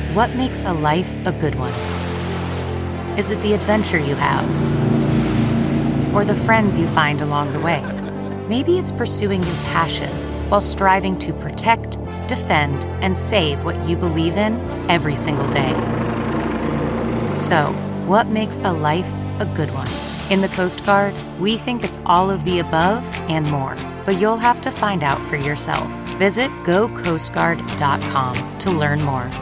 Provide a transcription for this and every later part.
What makes a life a good one? Is it the adventure you have? Or the friends you find along the way? Maybe it's pursuing your passion while striving to protect, defend, and save what you believe in every single day. So, what makes a life a good one? In the Coast Guard, we think it's all of the above and more, but you'll have to find out for yourself. Visit gocoastguard.com to learn more.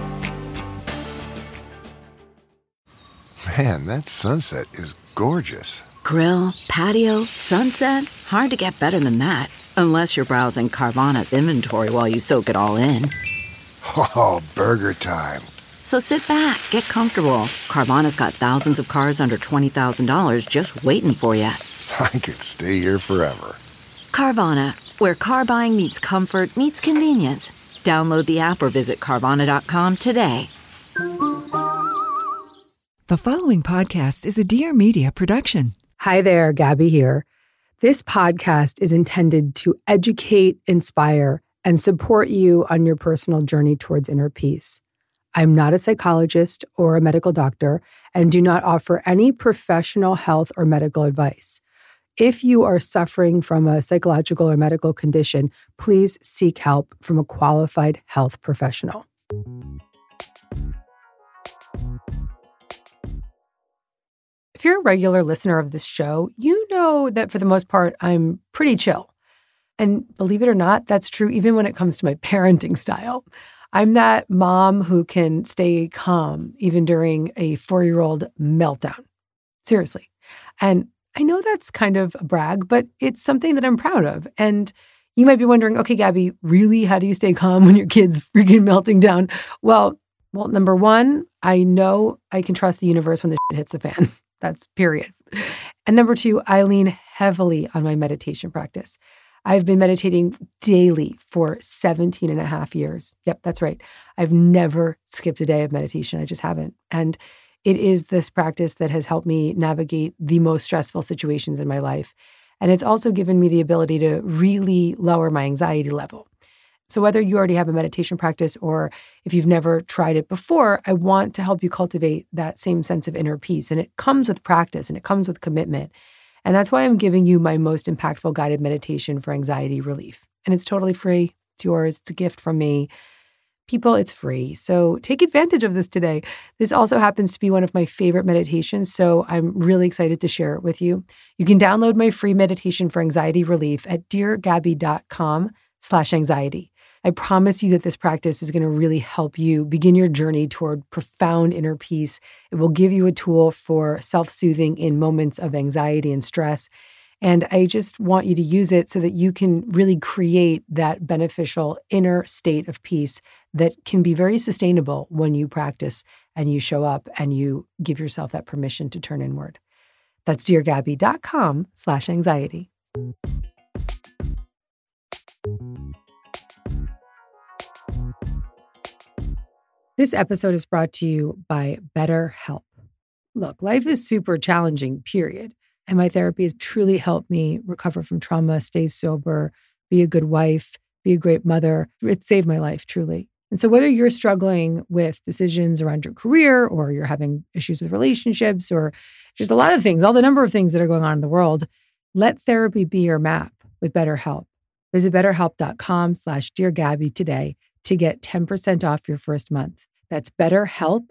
Man, that sunset is gorgeous. Grill, patio, sunset. Hard to get better than that. Unless you're browsing Carvana's inventory while you soak it all in. Oh, burger time. So sit back, get comfortable. Carvana's got thousands of cars under $20,000 just waiting for you. I could stay here forever. Carvana, where car buying meets comfort meets convenience. Download the app or visit Carvana.com today. The following podcast is a Dear Media production. Hi there, Gabby here. This podcast is intended to educate, inspire, and support you on your personal journey towards inner peace. I'm not a psychologist or a medical doctor and do not offer any professional health or medical advice. If you are suffering from a psychological or medical condition, please seek help from a qualified health professional. If you're a regular listener of this show, you know that for the most part, I'm pretty chill. And believe it or not, that's true even when it comes to my parenting style. I'm that mom who can stay calm even during a 4-year-old meltdown. Seriously. And I know that's kind of a brag, but it's something that I'm proud of. And you might be wondering, okay, Gabby, really? How do you stay calm when your kid's freaking melting down? Well, number one, I know I can trust the universe when the shit hits the fan. That's period. And number two, I lean heavily on my meditation practice. I've been meditating daily for 17 and a half years. Yep, that's right. I've never skipped a day of meditation. I just haven't. And it is this practice that has helped me navigate the most stressful situations in my life. And it's also given me the ability to really lower my anxiety level. So whether you already have a meditation practice or if you've never tried it before, I want to help you cultivate that same sense of inner peace. And it comes with practice and it comes with commitment. And that's why I'm giving you my most impactful guided meditation for anxiety relief. And it's totally free. It's yours. It's a gift from me. People, it's free. So take advantage of this today. This also happens to be one of my favorite meditations, so I'm really excited to share it with you. You can download my free meditation for anxiety relief at deargabby.com/anxiety. I promise you that this practice is going to really help you begin your journey toward profound inner peace. It will give you a tool for self-soothing in moments of anxiety and stress. And I just want you to use it so that you can really create that beneficial inner state of peace that can be very sustainable when you practice and you show up and you give yourself that permission to turn inward. That's deargabby.com/anxiety. This episode is brought to you by BetterHelp. Look, life is super challenging, period. And my therapy has truly helped me recover from trauma, stay sober, be a good wife, be a great mother. It saved my life, truly. And so whether you're struggling with decisions around your career or you're having issues with relationships or just a lot of things, all the number of things that are going on in the world, let therapy be your map with BetterHelp. Visit betterhelp.com/deargabby today to get 10% off your first month. That's BetterHelp,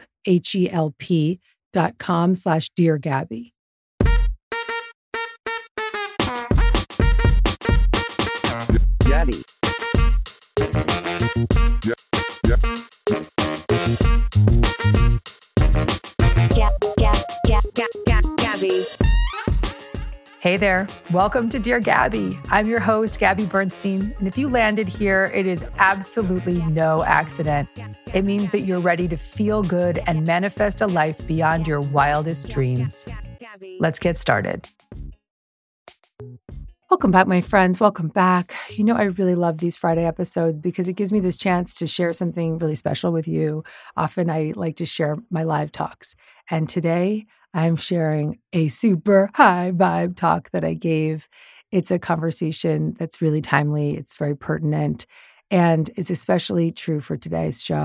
HELP.com/deargabby. Gabby. Gabby. Hey there. Welcome to Dear Gabby. I'm your host, Gabby Bernstein. And if you landed here, it is absolutely no accident. It means that you're ready to feel good and manifest a life beyond your wildest dreams. Let's get started. Welcome back, my friends. Welcome back. You know, I really love these Friday episodes because it gives me this chance to share something really special with you. Often I like to share my live talks. And today I'm sharing a super high vibe talk that I gave. It's a conversation that's really timely. It's very pertinent. And it's especially true for today's show.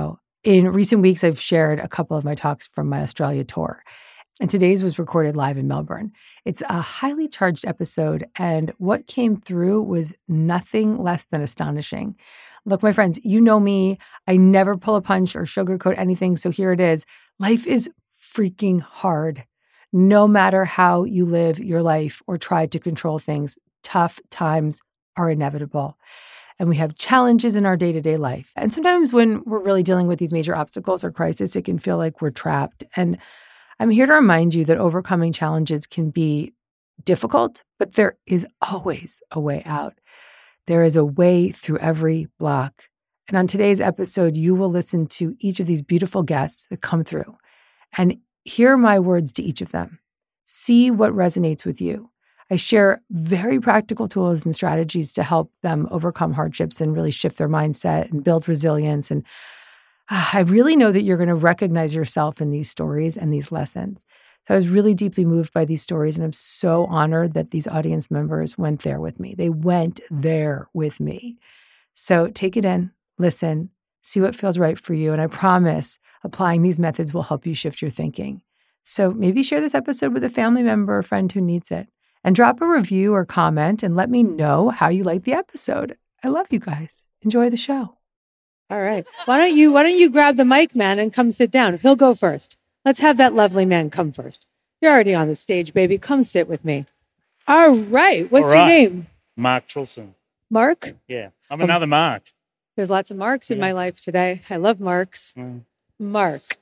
In recent weeks, I've shared a couple of my talks from my Australia tour, and today's was recorded live in Melbourne. It's a highly charged episode, and what came through was nothing less than astonishing. Look, my friends, you know me. I never pull a punch or sugarcoat anything, so here it is. Life is freaking hard. No matter how you live your life or try to control things, tough times are inevitable. And we have challenges in our day-to-day life. And sometimes when we're really dealing with these major obstacles or crises, it can feel like we're trapped. And I'm here to remind you that overcoming challenges can be difficult, but there is always a way out. There is a way through every block. And on today's episode, you will listen to each of these beautiful guests that come through and hear my words to each of them. See what resonates with you. I share very practical tools and strategies to help them overcome hardships and really shift their mindset and build resilience. And I really know that you're going to recognize yourself in these stories and these lessons. So I was really deeply moved by these stories, and I'm so honored that these audience members went there with me. They went there with me. So take it in, listen, see what feels right for you. And I promise applying these methods will help you shift your thinking. So maybe share this episode with a family member or friend who needs it. And drop a review or comment and let me know how you like the episode. I love you guys. Enjoy the show. All right. Why don't you grab the mic, man, and come sit down? He'll go first. Let's have that lovely man come first. You're already on the stage, baby. Come sit with me. All right. What's your name? Mark Trilson. Mark? Yeah. I'm another Mark. There's lots of Marks in my life today. I love Marks. Mark.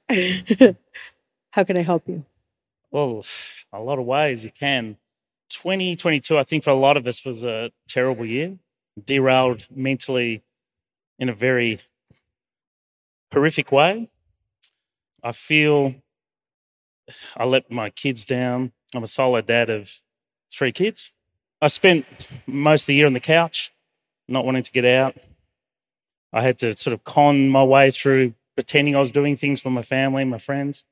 How can I help you? Well, a lot of ways you can. 2022, I think for a lot of us was a terrible year. Derailed mentally in a very horrific way. I feel I let my kids down. I'm a solo dad of 3 kids. I spent most of the year on the couch, not wanting to get out. I had to sort of con my way through pretending I was doing things for my family and my friends.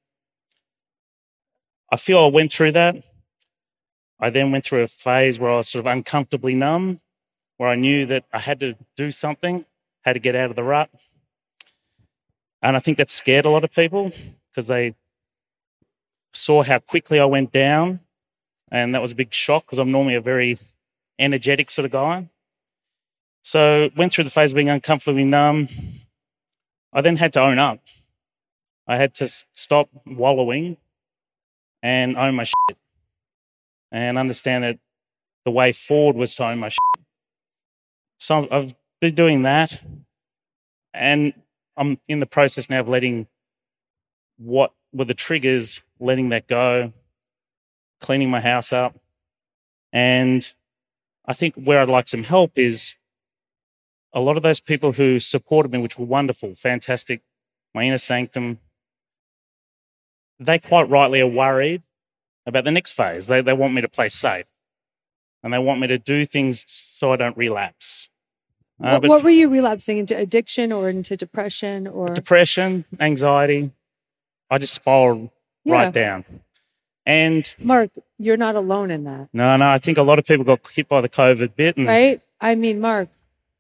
I feel I went through that. I then went through a phase where I was sort of uncomfortably numb, where I knew that I had to do something, had to get out of the rut. And I think that scared a lot of people because they saw how quickly I went down. And that was a big shock because I'm normally a very energetic sort of guy. So went through the phase of being uncomfortably numb. I then had to own up. I had to stop wallowing and own my shit. And understand that the way forward was to own my shit. So I've been doing that. And I'm in the process now of letting what were the triggers, letting that go, cleaning my house up. And I think where I'd like some help is a lot of those people who supported me, which were wonderful, fantastic, my inner sanctum, they quite rightly are worried about the next phase. They want me to play safe and they want me to do things so I don't relapse. What were you relapsing into? Addiction or into depression or? Depression, anxiety. I just spiraled right down. And Mark, you're not alone in that. No, I think a lot of people got hit by the COVID bit. Right? I mean, Mark,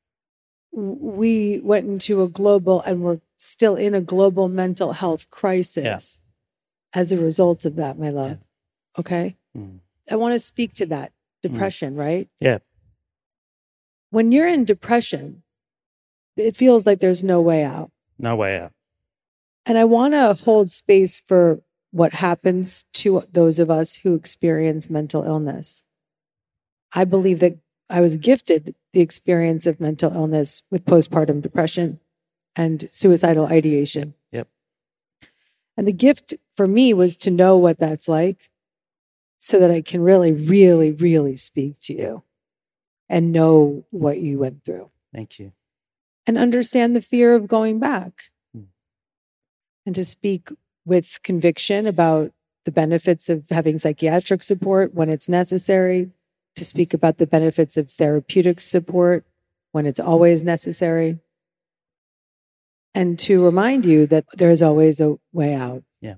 we went into a global and we're still in a global mental health crisis as a result of that, my love. Okay? I want to speak to that. Depression, right? Yeah. When you're in depression, it feels like there's no way out. No way out. And I want to hold space for what happens to those of us who experience mental illness. I believe that I was gifted the experience of mental illness with postpartum depression and suicidal ideation. Yep. And the gift for me was to know what that's like so that I can really, really, really speak to you and know what you went through. Thank you. And understand the fear of going back. And to speak with conviction about the benefits of having psychiatric support when it's necessary, to speak about the benefits of therapeutic support when it's always necessary, and to remind you that there is always a way out. Yeah.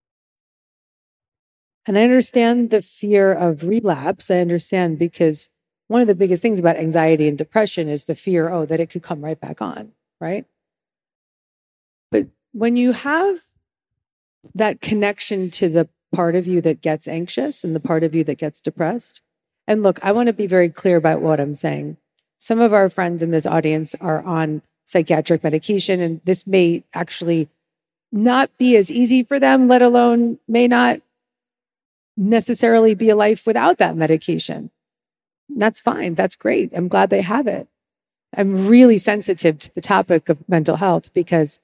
And I understand the fear of relapse. I understand because one of the biggest things about anxiety and depression is the fear, that it could come right back on, right? But when you have that connection to the part of you that gets anxious and the part of you that gets depressed, and look, I want to be very clear about what I'm saying. Some of our friends in this audience are on psychiatric medication, and this may actually not be as easy for them, let alone may not necessarily be a life without that medication. That's fine. That's great. I'm glad they have it. I'm really sensitive to the topic of mental health because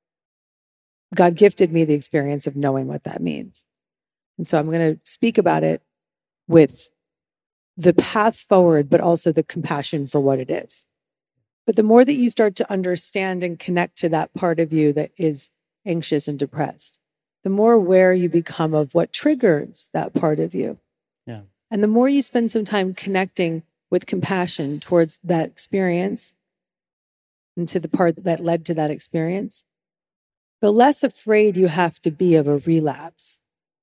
God gifted me the experience of knowing what that means. And so I'm going to speak about it with the path forward, but also the compassion for what it is. But the more that you start to understand and connect to that part of you that is anxious and depressed, the more aware you become of what triggers that part of you. Yeah. And the more you spend some time connecting with compassion towards that experience and to the part that led to that experience, the less afraid you have to be of a relapse.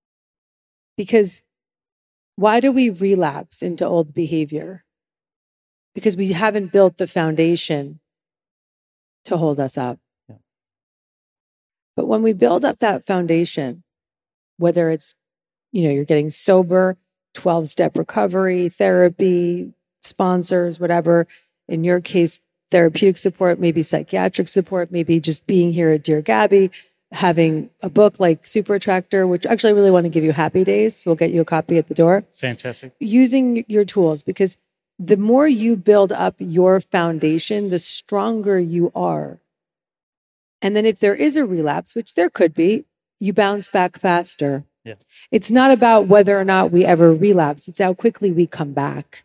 Because why do we relapse into old behavior? Because we haven't built the foundation to hold us up. Yeah. But when we build up that foundation, whether it's, you're getting sober, 12-step recovery, therapy, sponsors, whatever, in your case, therapeutic support, maybe psychiatric support, maybe just being here at Dear Gabby, having a book like Super Attractor, which actually I really want to give you Happy Days. So we'll get you a copy at the door. Fantastic. Using your tools, because the more you build up your foundation, the stronger you are. And then if there is a relapse, which there could be, you bounce back faster. Yeah. It's not about whether or not we ever relapse. It's how quickly we come back.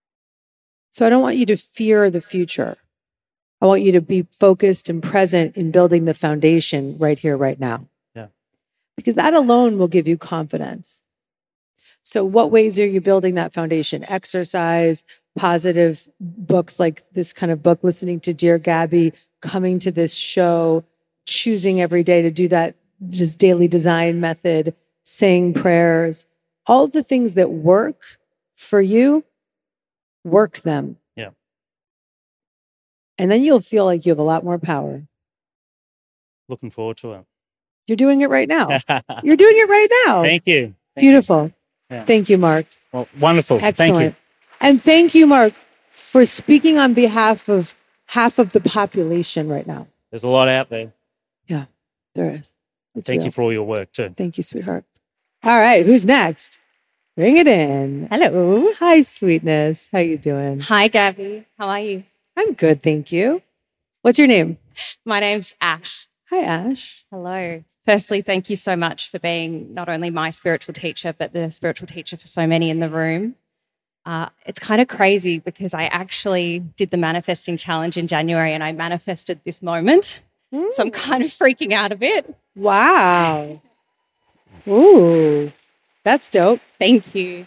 So I don't want you to fear the future. I want you to be focused and present in building the foundation right here, right now. Yeah. Because that alone will give you confidence. So what ways are you building that foundation? Exercise, positive books like this kind of book, listening to Dear Gabby, coming to this show, choosing every day to do that, this daily design method, saying prayers, all the things that work for you, work them. Yeah. And then you'll feel like you have a lot more power. Looking forward to it. You're doing it right now. You're doing it right now. Thank you. Beautiful. Yeah. Thank you, Mark. Well, wonderful. Excellent. Thank you. And thank you, Mark, for speaking on behalf of half of the population right now. There's a lot out there. Yeah, there is. It's Thank real. you for all your work too. Thank you, sweetheart. All right, who's next? Bring it in. Hello. Hi, sweetness. How you doing? Hi, Gabby. How are you? I'm good, thank you. What's your name? My name's Ash. Hi, Ash. Hello. Firstly, thank you so much for being not only my spiritual teacher, but the spiritual teacher for so many in the room. It's kind of crazy because I actually did the manifesting challenge in January and I manifested this moment. So I'm kind of freaking out a bit. Wow. Ooh, that's dope. Thank you.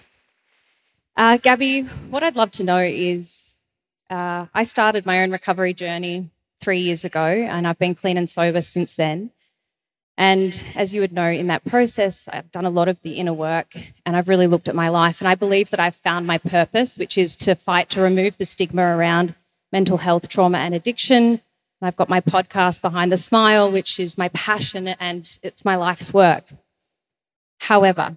Gabby, what I'd love to know is I started my own recovery journey 3 years ago and I've been clean and sober since then. And as you would know, in that process, I've done a lot of the inner work and I've really looked at my life. And I believe that I've found my purpose, which is to fight to remove the stigma around mental health, trauma and addiction. And I've got my podcast, Behind the Smile, which is my passion and it's my life's work. However,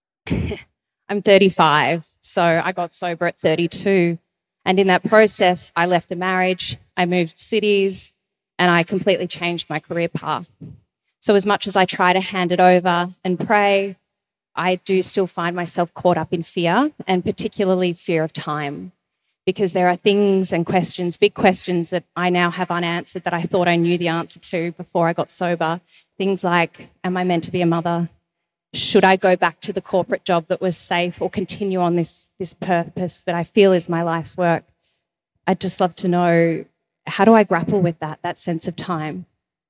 I'm 35, so I got sober at 32. And in that process, I left a marriage, I moved cities, and I completely changed my career path. So as much as I try to hand it over and pray, I do still find myself caught up in fear, and particularly fear of time, because there are things and questions, big questions that I now have unanswered that I thought I knew the answer to before I got sober. Things like, am I meant to be a mother? Should I go back to the corporate job that was safe or continue on this purpose that I feel is my life's work? I'd just love to know, how do I grapple with that sense of time?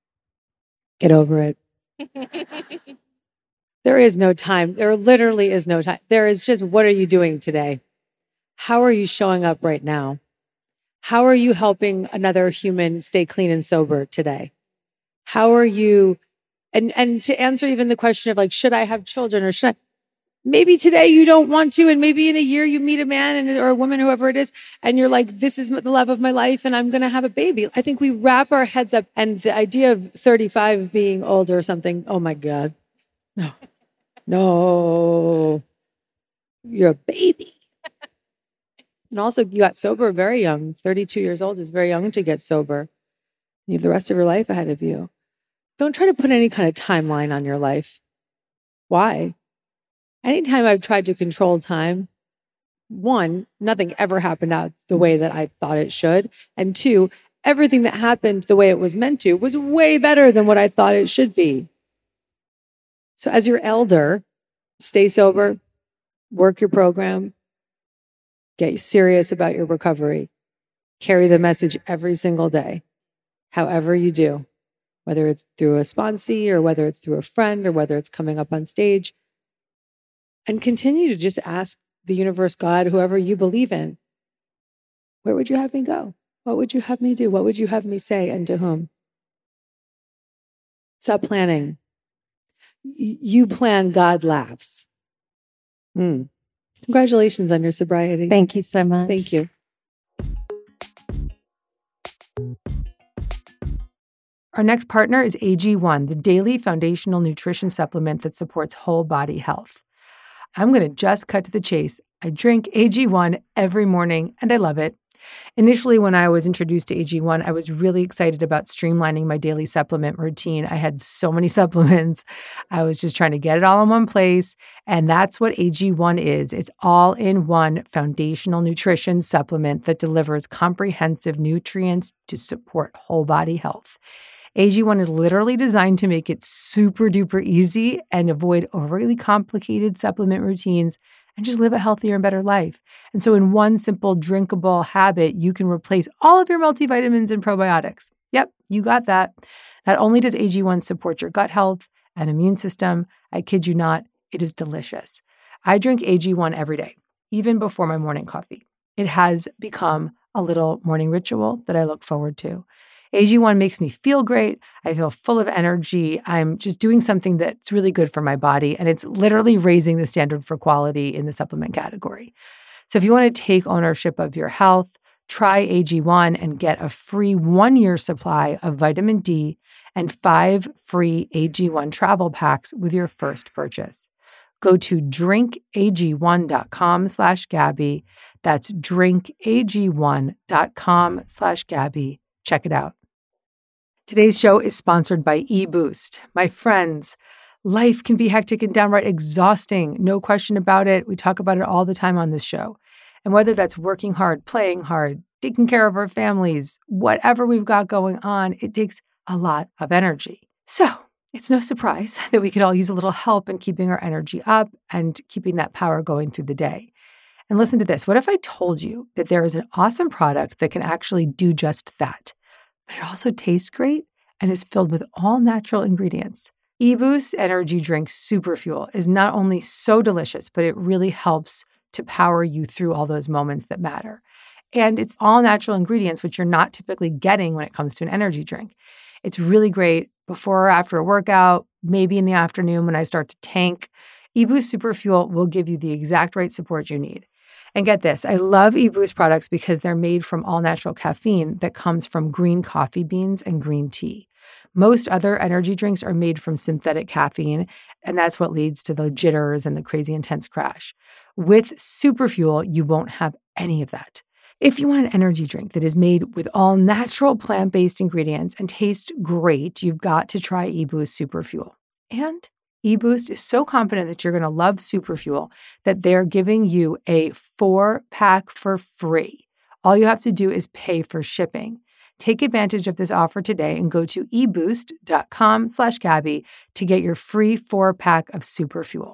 Get over it. There is no time. There literally is no time. There is just, what are you doing today? How are you showing up right now? How are you helping another human stay clean and sober today? How are you, and to answer even the question of like, should I have children or should I? Maybe today you don't want to, and maybe in a year you meet a man or a woman, whoever it is, and you're like, this is the love of my life and I'm going to have a baby. I think we wrap our heads up, and the idea of 35 being older or something, oh my God, no, you're a baby. And also you got sober very young. 32 years old is very young to get sober. You have the rest of your life ahead of you. Don't try to put any kind of timeline on your life. Why? Anytime I've tried to control time, one, nothing ever happened out the way that I thought it should. And two, everything that happened the way it was meant to was way better than what I thought it should be. So as your elder, stay sober, work your program, get serious about your recovery, carry the message every single day, however you do, whether it's through a sponsee or whether it's through a friend or whether it's coming up on stage. And continue to just ask the universe, God, whoever you believe in, where would you have me go? What would you have me do? What would you have me say, and to whom? Stop planning. You plan, God laughs. Congratulations on your sobriety. Thank you so much. Thank you. Our next partner is AG1, the daily foundational nutrition supplement that supports whole body health. I'm going to just cut to the chase. I drink AG1 every morning, and I love it. Initially, when I was introduced to AG1, I was really excited about streamlining my daily supplement routine. I had so many supplements. I was just trying to get it all in one place, and that's what AG1 is. It's all-in-one foundational nutrition supplement that delivers comprehensive nutrients to support whole body health. AG1 is literally designed to make it super duper easy and avoid overly complicated supplement routines and just live a healthier and better life. And so in one simple drinkable habit, you can replace all of your multivitamins and probiotics. Yep, you got that. Not only does AG1 support your gut health and immune system, I kid you not, it is delicious. I drink AG1 every day, even before my morning coffee. It has become a little morning ritual that I look forward to. AG1 makes me feel great. I feel full of energy. I'm just doing something that's really good for my body, and it's literally raising the standard for quality in the supplement category. So if you want to take ownership of your health, try AG1 and get a free 1-year supply of vitamin D and 5 free AG1 travel packs with your first purchase. Go to drinkag1.com/Gabby. That's drinkag1.com/Gabby. Check it out. Today's show is sponsored by eBoost. My friends, life can be hectic and downright exhausting. No question about it. We talk about it all the time on this show. And whether that's working hard, playing hard, taking care of our families, whatever we've got going on, it takes a lot of energy. So it's no surprise that we could all use a little help in keeping our energy up and keeping that power going through the day. And listen to this. What if I told you that there is an awesome product that can actually do just that? But it also tastes great and is filled with all natural ingredients. eBoost Energy Drink Superfuel is not only so delicious, but it really helps to power you through all those moments that matter. And it's all natural ingredients, which you're not typically getting when it comes to an energy drink. It's really great before or after a workout, maybe in the afternoon when I start to tank. eBoost Superfuel will give you the exact right support you need. And get this, I love eBoost products because they're made from all-natural caffeine that comes from green coffee beans and green tea. Most other energy drinks are made from synthetic caffeine, and that's what leads to the jitters and the crazy intense crash. With Superfuel, you won't have any of that. If you want an energy drink that is made with all natural plant-based ingredients and tastes great, you've got to try eBoost Superfuel. And eBoost is so confident that you're going to love Superfuel that they're giving you a 4-pack for free. All you have to do is pay for shipping. Take advantage of this offer today and go to eboost.com/Gabby to get your free 4-pack of Superfuel.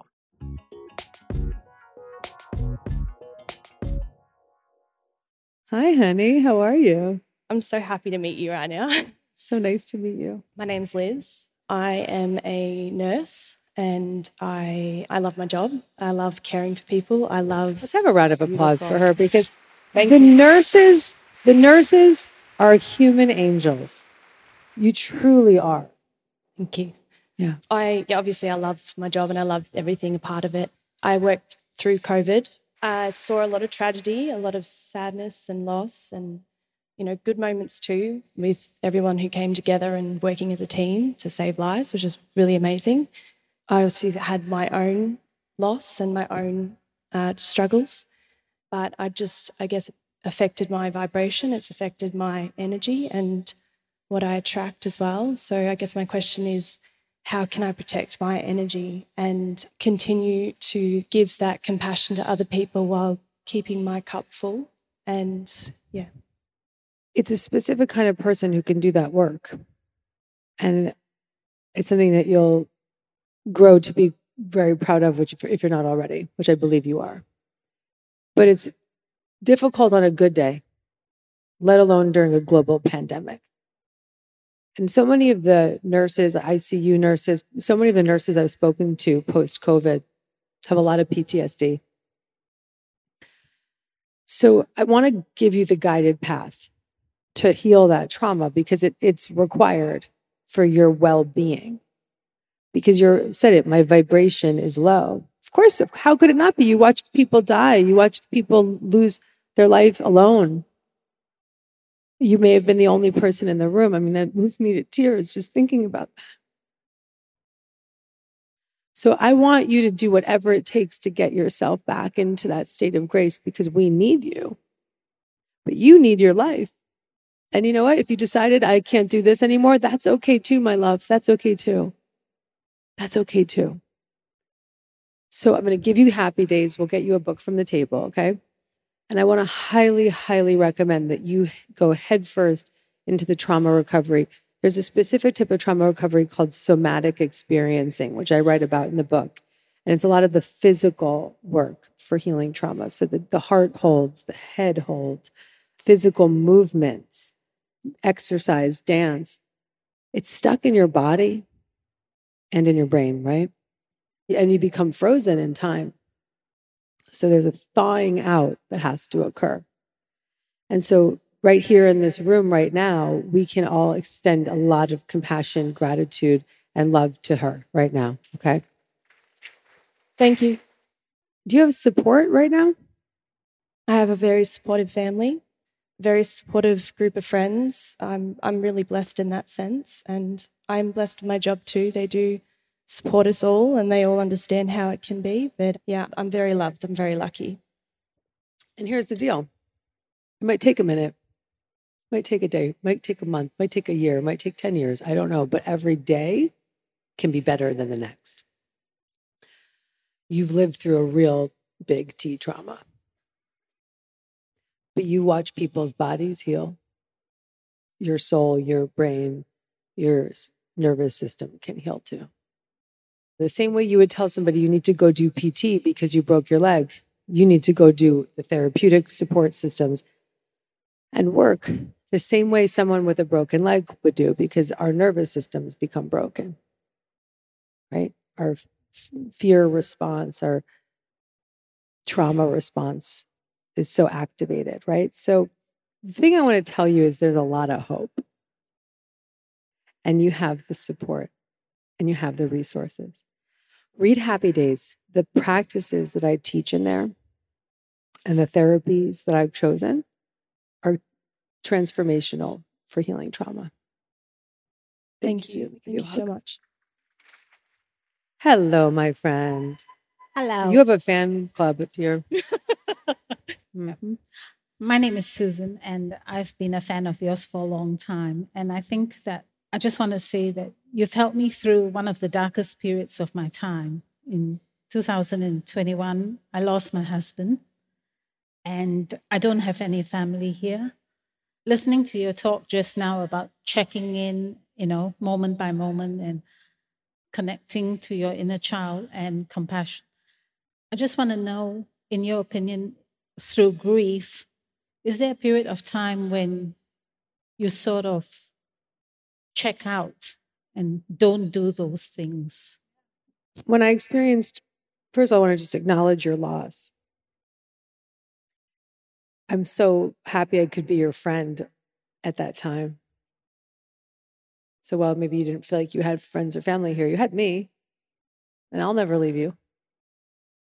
Hi, honey. How are you? I'm so happy to meet you right now. So nice to meet you. My name's Liz. I am a nurse and I love my job. I love caring for people. Let's have a round of applause for her because the nurses are human angels. You truly are. Thank you. Yeah. Obviously I love my job and I love everything a part of it. I worked through COVID. I saw a lot of tragedy, a lot of sadness and loss, and good moments too, with everyone who came together and working as a team to save lives, which is really amazing. I also had my own loss and my own struggles, but I guess, affected my vibration. It's affected my energy and what I attract as well. So I guess my question is, how can I protect my energy and continue to give that compassion to other people while keeping my cup full? And yeah. It's a specific kind of person who can do that work. And it's something that you'll grow to be very proud of, which if you're not already, which I believe you are. But it's difficult on a good day, let alone during a global pandemic. And so many of the nurses, ICU nurses, so many of the nurses I've spoken to post-COVID have a lot of PTSD. So I want to give you the guided path to heal that trauma, because it's required for your well-being. Because said it, my vibration is low. Of course, how could it not be? You watched people die. You watched people lose their life alone. You may have been the only person in the room. I mean, that moved me to tears just thinking about that. So I want you to do whatever it takes to get yourself back into that state of grace, because we need you. But you need your life. And you know what? If you decided I can't do this anymore, that's okay too, my love. That's okay too. That's okay too. So I'm going to give you happy days. We'll get you a book from the table, okay? And I want to highly, highly recommend that you go headfirst into the trauma recovery. There's a specific type of trauma recovery called somatic experiencing, which I write about in the book. And it's a lot of the physical work for healing trauma. So the heart holds, the head holds, physical movements, exercise, dance. It's stuck in your body and in your brain, right? And you become frozen in time. So there's a thawing out that has to occur. And so right here in this room right now, we can all extend a lot of compassion, gratitude, and love to her right now, okay? Thank you. Do you have support right now? I have a very supportive family, very supportive group of friends. I'm really blessed in that sense, and I'm blessed with my job too. They do support us all, and they all understand how it can be. But yeah, I'm very loved. I'm very lucky. And here's the deal. It might take a minute, might take a day, might take a month, might take a year, might take 10 years. I don't know. But every day can be better than the next. You've lived through a real big T trauma. But you watch people's bodies heal. Your soul, your brain, your nervous system can heal too. The same way you would tell somebody you need to go do PT because you broke your leg, you need to go do the therapeutic support systems and work the same way someone with a broken leg would do, because our nervous systems become broken, right? Our fear response, our trauma response is so activated, right? So the thing I want to tell you is there's a lot of hope. And you have the support and you have the resources. Read Happy Days. The practices that I teach in there and the therapies that I've chosen are transformational for healing trauma. Thank you. Thank you so much. Hello, my friend. Hello. You have a fan club here. Mm-hmm. My name is Susan, and I've been a fan of yours for a long time. And I think that I just want to say that you've helped me through one of the darkest periods of my time. In 2021, I lost my husband, and I don't have any family here. Listening to your talk just now about checking in, moment by moment, and connecting to your inner child and compassion, I just want to know, in your opinion, through grief, is there a period of time when you sort of check out and don't do those things? When I experienced, first of all, I want to just acknowledge your loss. I'm so happy I could be your friend at that time. So while maybe you didn't feel like you had friends or family here, you had me, and I'll never leave you.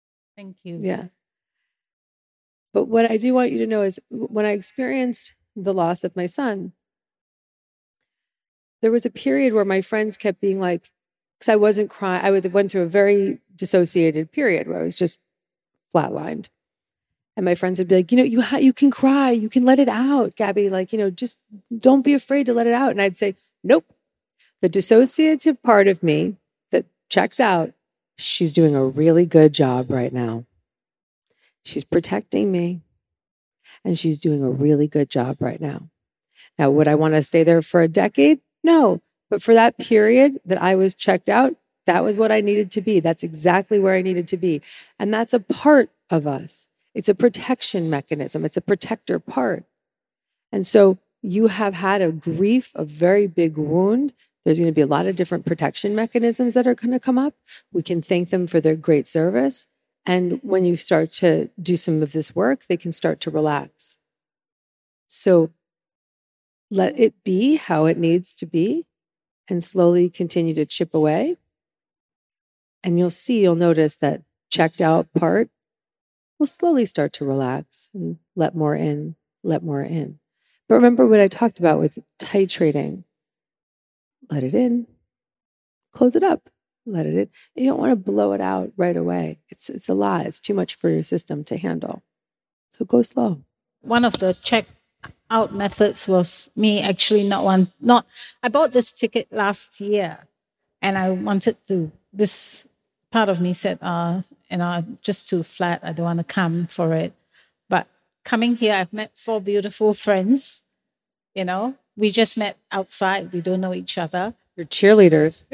Thank you. Yeah. But what I do want you to know is when I experienced the loss of my son, there was a period where my friends kept being like, because I wasn't crying. I went through a very dissociated period where I was just flatlined. And my friends would be like, you can cry. You can let it out, Gabby. Like, just don't be afraid to let it out. And I'd say, nope. The dissociative part of me that checks out, she's doing a really good job right now. She's protecting me. And she's doing a really good job right now. Now, would I want to stay there for a decade? No. But for that period that I was checked out, that was what I needed to be. That's exactly where I needed to be. And that's a part of us. It's a protection mechanism. It's a protector part. And so you have had a grief, a very big wound. There's going to be a lot of different protection mechanisms that are going to come up. We can thank them for their great service. And when you start to do some of this work, they can start to relax. So let it be how it needs to be and slowly continue to chip away. And you'll notice that checked out part will slowly start to relax and let more in. But remember what I talked about with titrating. Let it in, close it up, let it in. You don't want to blow it out right away. It's a lot. It's too much for your system to handle. So go slow. One of the check out methods was me actually I bought this ticket last year and I wanted to, this part of me said, just too flat. I don't want to come for it. But coming here, I've met 4 beautiful friends. We just met outside. We don't know each other. You're cheerleaders.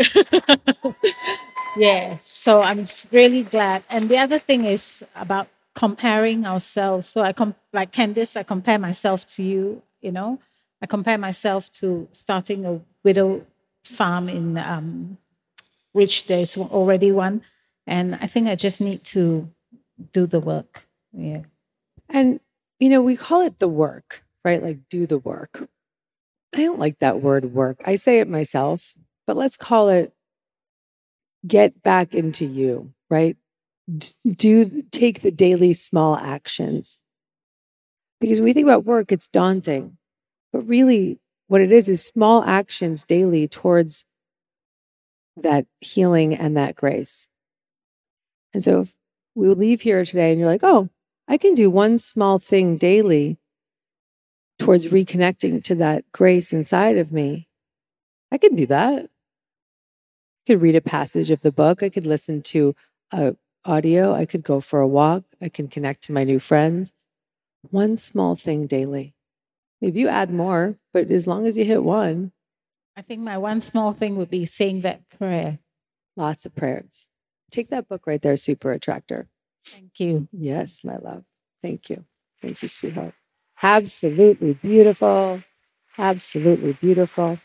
Yeah. So I'm really glad. And the other thing is about comparing ourselves. So like Candice, I compare myself to you, I compare myself to starting a widow farm in which there's already one. And I think I just need to do the work. Yeah. And, we call it the work, right? Like do the work. I don't like that word work. I say it myself, but let's call it get back into you, right? Take the daily small actions. Because when we think about work, it's daunting. But really, what it is small actions daily towards that healing and that grace. And so if we leave here today and you're like, oh, I can do one small thing daily towards reconnecting to that grace inside of me, I could do that. I could read a passage of the book. I could listen to audio. I could go for a walk. I can connect to my new friends. One small thing daily. Maybe you add more, but as long as you hit one. I think my one small thing would be saying that prayer. Lots of prayers. Take that book right there, Super Attractor. Thank you. Yes, my love. Thank you. Thank you, sweetheart. Absolutely beautiful. Absolutely beautiful.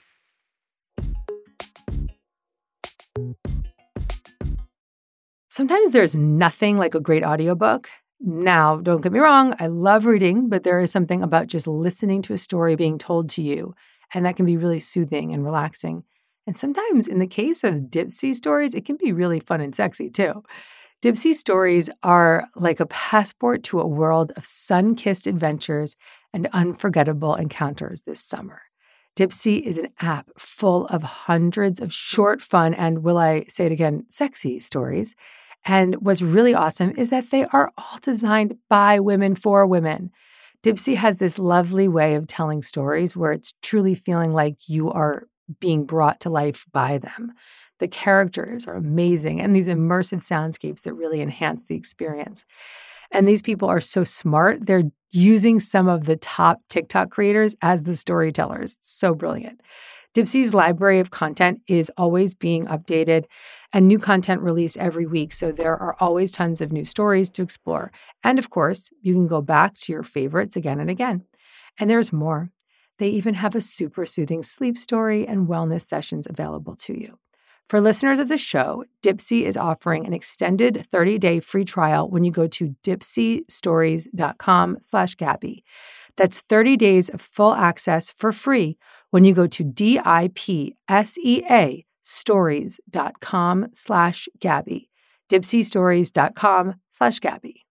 Sometimes there's nothing like a great audiobook. Now, don't get me wrong, I love reading, but there is something about just listening to a story being told to you, and that can be really soothing and relaxing. And sometimes in the case of Dipsea stories, it can be really fun and sexy too. Dipsea stories are like a passport to a world of sun-kissed adventures and unforgettable encounters this summer. Dipsea is an app full of hundreds of short, fun, and, will I say it again, sexy stories. And what's really awesome is that they are all designed by women for women. Dipsea has this lovely way of telling stories where it's truly feeling like you are being brought to life by them. The characters are amazing and these immersive soundscapes that really enhance the experience. And these people are so smart. They're using some of the top TikTok creators as the storytellers. It's so brilliant. Dipsea's library of content is always being updated and new content released every week. So there are always tons of new stories to explore. And of course, you can go back to your favorites again and again. And there's more. They even have a super soothing sleep story and wellness sessions available to you. For listeners of the show, Dipsea is offering an extended 30-day free trial when you go to dipseastories.com/Gabby. That's 30 days of full access for free when you go to DIPSEA stories.com/Gabby. dipsystories.com/Gabby.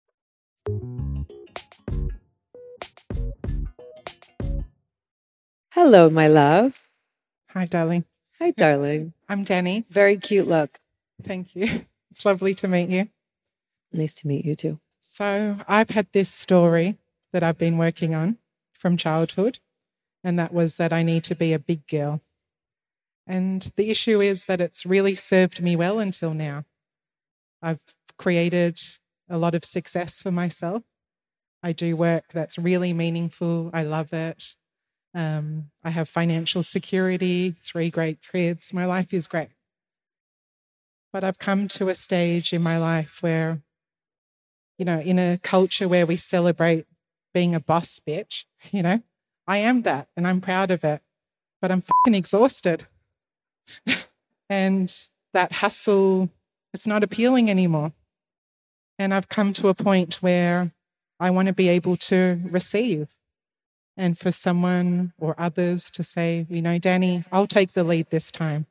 Hello, my love. Hi, darling. Hi, darling. I'm Danny. Very cute look. Thank you. It's lovely to meet you. Nice to meet you too. So I've had this story that I've been working on from childhood, and that was that I need to be a big girl. And the issue is that it's really served me well until now. I've created a lot of success for myself. I do work that's really meaningful. I love it. I have financial security, 3 great kids. My life is great. But I've come to a stage in my life where, you know, in a culture where we celebrate being a boss bitch, you know, I am that and I'm proud of it, but I'm fucking exhausted. And that hustle, it's not appealing anymore. And I've come to a point where I want to be able to receive, and for someone or others to say, you know, Danny, I'll take the lead this time.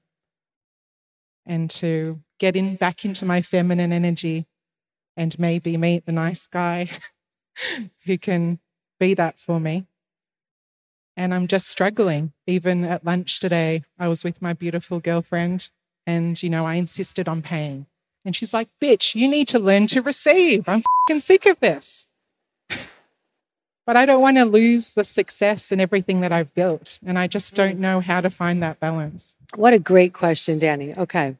And to get back into my feminine energy and maybe meet a nice guy who can be that for me. And I'm just struggling. Even at lunch today, I was with my beautiful girlfriend and, you know, I insisted on paying. And she's like, bitch, you need to learn to receive. I'm fucking sick of this. But I don't want to lose the success and everything that I've built. And I just don't know how to find that balance. What a great question, Danny. Okay.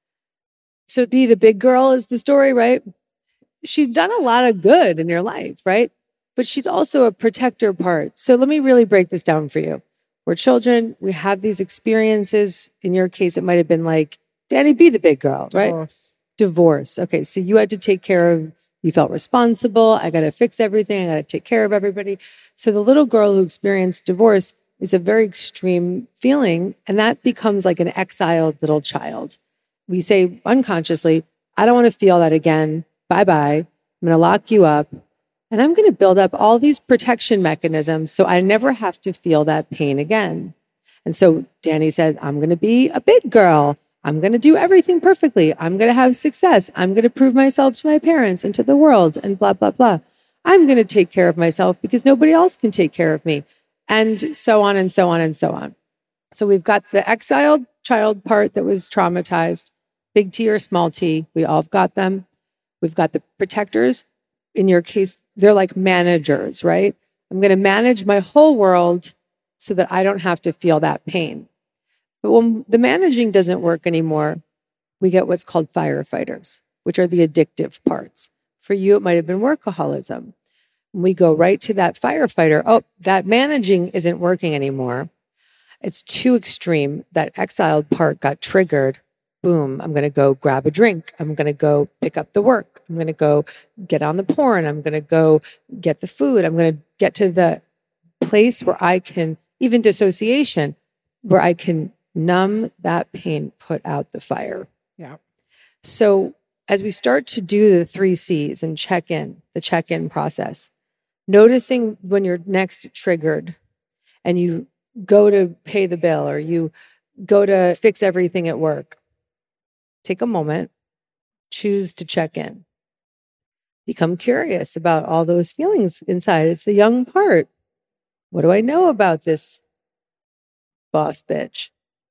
So be the big girl is the story, right? She's done a lot of good in your life, right? But she's also a protector part. So let me really break this down for you. We're children. We have these experiences. In your case, it might have been like, Danny, be the big girl, right? Divorce. Okay. So you had to take care of, you felt responsible. I got to fix everything. I got to take care of everybody. So the little girl who experienced divorce is a very extreme feeling. And that becomes like an exiled little child. We say unconsciously, I don't want to feel that again. Bye-bye. I'm going to lock you up. And I'm going to build up all these protection mechanisms so I never have to feel that pain again. And so Danny said, I'm going to be a big girl. I'm going to do everything perfectly. I'm going to have success. I'm going to prove myself to my parents and to the world and blah, blah, blah. I'm going to take care of myself because nobody else can take care of me. And so on and so on and so on. So we've got the exiled child part that was traumatized, big T or small t. We all have got them. We've got the protectors. In your case, they're like managers, right? I'm going to manage my whole world so that I don't have to feel that pain. But when the managing doesn't work anymore, we get what's called firefighters, which are the addictive parts. For you, it might have been workaholism. We go right to that firefighter. Oh, that managing isn't working anymore. It's too extreme. That exiled part got triggered. Boom, I'm going to go grab a drink. I'm going to go pick up the work. I'm going to go get on the porn. I'm going to go get the food. I'm going to get to the place where I can, even dissociation, where I can numb that pain, put out the fire. Yeah. So as we start to do the 3 C's and the check-in process, noticing when you're next triggered and you go to pay the bill or you go to fix everything at work, take a moment, choose to check in. Become curious about all those feelings inside. It's the young part. What do I know about this boss bitch?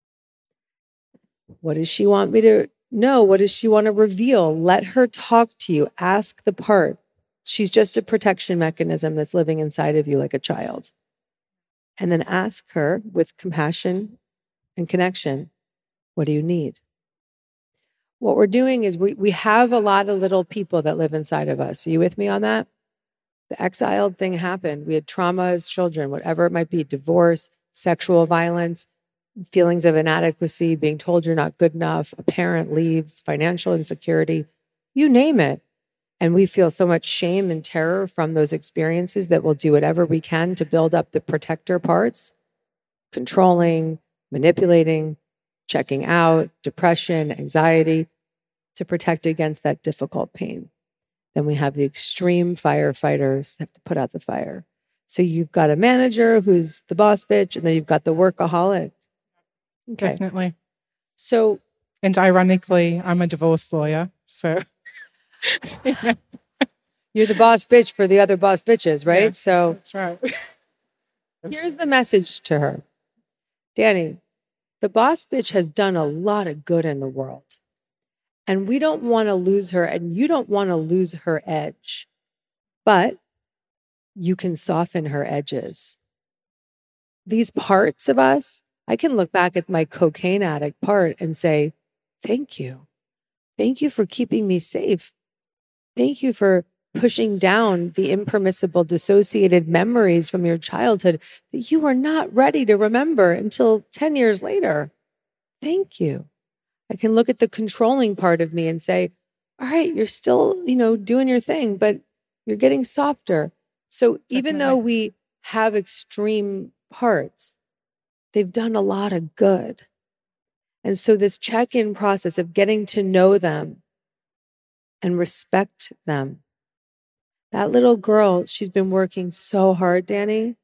What does she want me to know? What does she want to reveal? Let her talk to you. Ask the part. She's just a protection mechanism that's living inside of you like a child. And then ask her with compassion and connection, what do you need? What we're doing is we have a lot of little people that live inside of us. Are you with me on that? The exiled thing happened. We had trauma as children, whatever it might be, divorce, sexual violence, feelings of inadequacy, being told you're not good enough, a parent leaves, financial insecurity, you name it. And we feel so much shame and terror from those experiences that we'll do whatever we can to build up the protector parts, controlling, manipulating, checking out, depression, anxiety, to protect against that difficult pain. Then we have the extreme firefighters that have to put out the fire. So you've got a manager who's the boss bitch, and then you've got the workaholic. Okay. Definitely. So, and ironically, I'm a divorce lawyer. So You're the boss bitch for the other boss bitches, right? Yeah, so that's right. here's the message to her. Danny, the boss bitch has done a lot of good in the world. And we don't want to lose her, and you don't want to lose her edge. But you can soften her edges. These parts of us, I can look back at my cocaine addict part and say, thank you. Thank you for keeping me safe. Thank you for pushing down the impermissible dissociated memories from your childhood that you were not ready to remember until 10 years later. Thank you. I can look at the controlling part of me and say, all right, you're still, doing your thing, but you're getting softer. So even though we have extreme parts, they've done a lot of good. And so this check-in process of getting to know them and respect them. That little girl, she's been working so hard, Danny,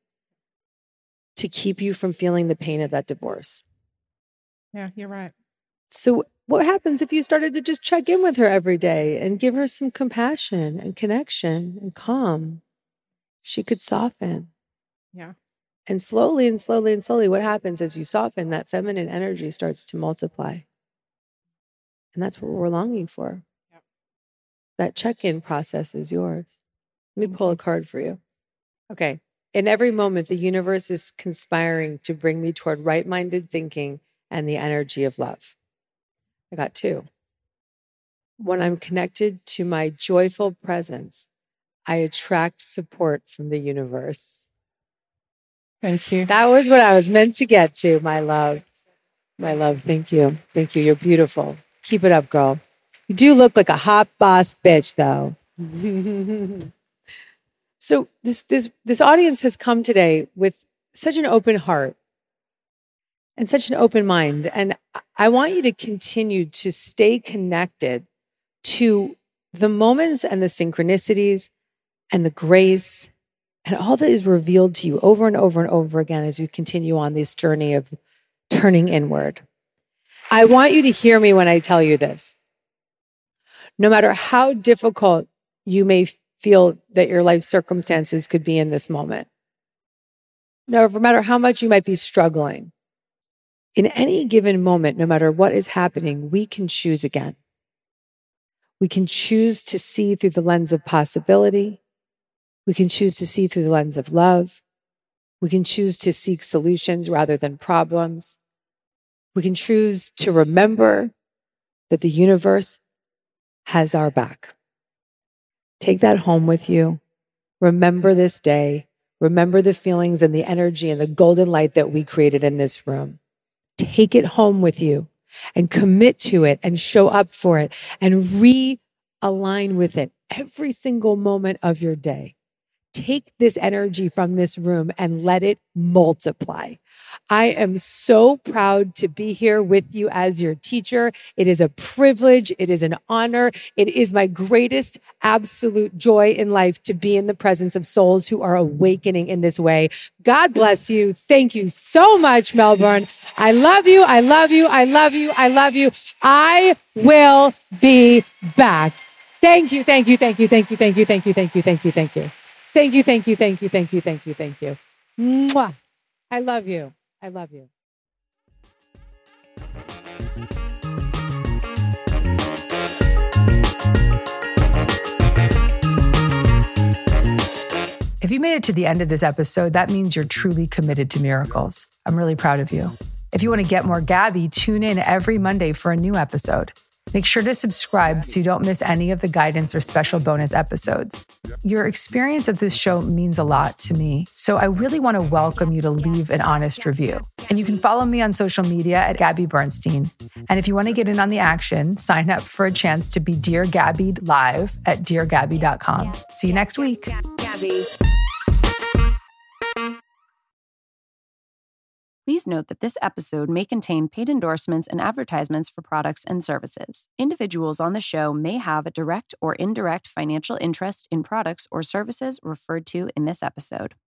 to keep you from feeling the pain of that divorce. Yeah, you're right. So what happens if you started to just check in with her every day and give her some compassion and connection and calm? She could soften. Yeah. And slowly and slowly and slowly, what happens as you soften, that feminine energy starts to multiply. And that's what we're longing for. Yep. That check-in process is yours. Let me pull a card for you. Okay. In every moment, the universe is conspiring to bring me toward right-minded thinking and the energy of love. I got 2. When I'm connected to my joyful presence, I attract support from the universe. Thank you. That was what I was meant to get to, my love. My love, thank you. Thank you. You're beautiful. Keep it up, girl. You do look like a hot boss bitch, though. So this audience has come today with such an open heart and such an open mind. And I want you to continue to stay connected to the moments and the synchronicities and the grace and all that is revealed to you over and over and over again as you continue on this journey of turning inward. I want you to hear me when I tell you this. No matter how difficult you may feel that your life circumstances could be in this moment, no matter how much you might be struggling, in any given moment, no matter what is happening, we can choose again. We can choose to see through the lens of possibility. We can choose to see through the lens of love. We can choose to seek solutions rather than problems. We can choose to remember that the universe has our back. Take that home with you. Remember this day. Remember the feelings and the energy and the golden light that we created in this room. Take it home with you and commit to it and show up for it and realign with it every single moment of your day. Take this energy from this room and let it multiply. I am so proud to be here with you as your teacher. It is a privilege. It is an honor. It is my greatest absolute joy in life to be in the presence of souls who are awakening in this way. God bless you. Thank you so much, Melbourne. I love you. I love you. I love you. I love you. I will be back. Thank you. Thank you. Thank you. Thank you. Thank you. Thank you. Thank you. Thank you. Thank you. Thank you, thank you, thank you, thank you, thank you, thank you. Mwah. I love you. I love you. If you made it to the end of this episode, that means you're truly committed to miracles. I'm really proud of you. If you want to get more Gabby, tune in every Monday for a new episode. Make sure to subscribe so you don't miss any of the guidance or special bonus episodes. Your experience of this show means a lot to me, so I really want to welcome you to leave an honest review. And you can follow me on social media at Gabby Bernstein. And if you want to get in on the action, sign up for a chance to be Dear Gabbied live at deargabby.com. See you next week. Gabby. Please note that this episode may contain paid endorsements and advertisements for products and services. Individuals on the show may have a direct or indirect financial interest in products or services referred to in this episode.